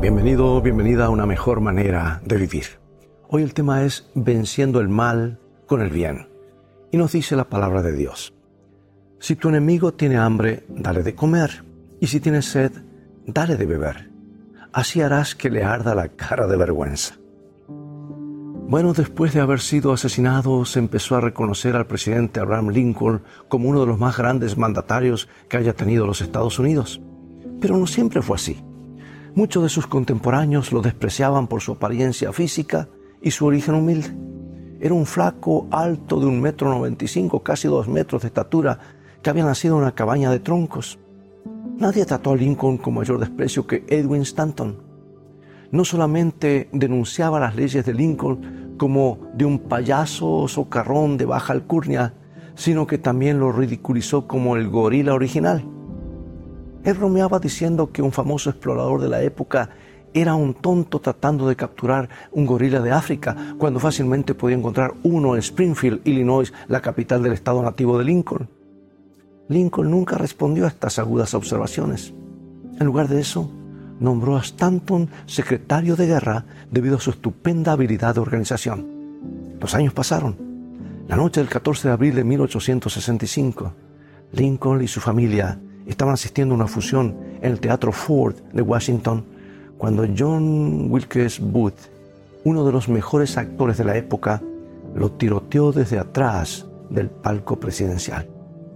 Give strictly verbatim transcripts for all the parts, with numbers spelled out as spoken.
Bienvenido, bienvenida a una mejor manera de vivir. Hoy el tema es venciendo el mal con el bien. Y nos dice la palabra de Dios: si tu enemigo tiene hambre, dale de comer, y si tiene sed, dale de beber. Así harás que le arda la cara de vergüenza. Bueno, después de haber sido asesinado, se empezó a reconocer al presidente Abraham Lincoln como uno de los más grandes mandatarios que haya tenido los Estados Unidos. Pero no siempre fue así. Muchos de sus contemporáneos lo despreciaban por su apariencia física y su origen humilde. Era un flaco alto de un metro noventa y cinco, casi dos metros de estatura, que había nacido en una cabaña de troncos. Nadie trató a Lincoln con mayor desprecio que Edwin Stanton. No solamente denunciaba las leyes de Lincoln como de un payaso socarrón de baja alcurnia, sino que también lo ridiculizó como el gorila original. Él bromeaba diciendo que un famoso explorador de la época era un tonto tratando de capturar un gorila de África, cuando fácilmente podía encontrar uno en Springfield, Illinois, la capital del estado nativo de Lincoln. Lincoln nunca respondió a estas agudas observaciones. En lugar de eso, nombró a Stanton secretario de guerra debido a su estupenda habilidad de organización. Los años pasaron. La noche del catorce de abril de mil ochocientos sesenta y cinco, Lincoln y su familia estaban asistiendo a una función en el Teatro Ford de Washington cuando John Wilkes Booth, uno de los mejores actores de la época, lo tiroteó desde atrás del palco presidencial.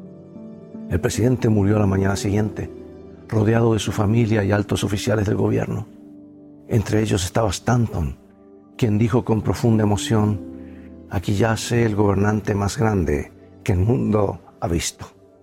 El presidente murió a la mañana siguiente, rodeado de su familia y altos oficiales del gobierno. Entre ellos estaba Stanton, quien dijo con profunda emoción: «Aquí yace el gobernante más grande que el mundo ha visto».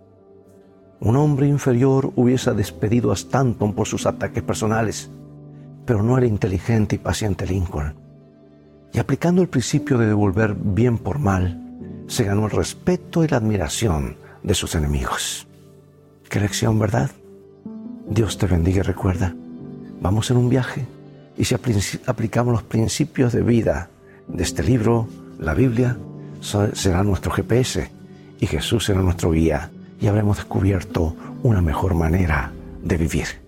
Un hombre inferior hubiese despedido a Stanton por sus ataques personales, pero no el inteligente y paciente Lincoln. Y aplicando el principio de devolver bien por mal, se ganó el respeto y la admiración de sus enemigos. ¡Qué lección, verdad! Dios te bendiga y recuerda, vamos en un viaje, y si aplicamos los principios de vida de este libro, la Biblia, será nuestro G P S, y Jesús será nuestro guía, y habremos descubierto una mejor manera de vivir.